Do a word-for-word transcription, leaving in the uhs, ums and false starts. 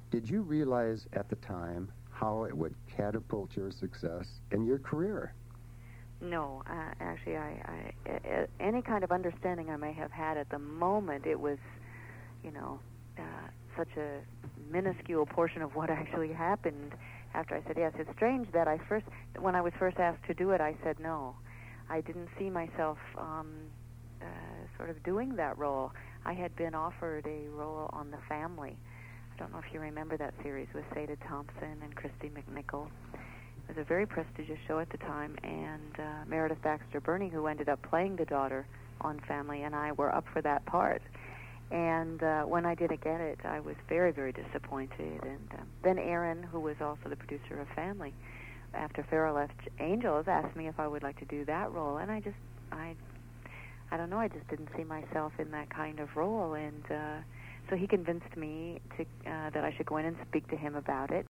Did you realize at the time how it would catapult your success in your career? No, uh, actually, I, I, uh, any kind of understanding I may have had at the moment, it was, you know, uh, such a minuscule portion of what actually happened after I said yes. It's strange that I first, when I was first asked to do it, I said no. I didn't see myself um, uh, sort of doing that role. I had been offered a role on The Family. I don't know if you remember that series with Seda Thompson and Christy McNichol. It was a very prestigious show at the time, and uh, Meredith Baxter Birney, who ended up playing the daughter on Family, and I were up for that part. And uh, when I didn't get it, I was very, very disappointed. And um, then Aaron, who was also the producer of Family, after Farrah left Angels, asked me if I would like to do that role, and I just, I, I don't know, I just didn't see myself in that kind of role, and uh, so he convinced me to uh, that I should go in and speak to him about it.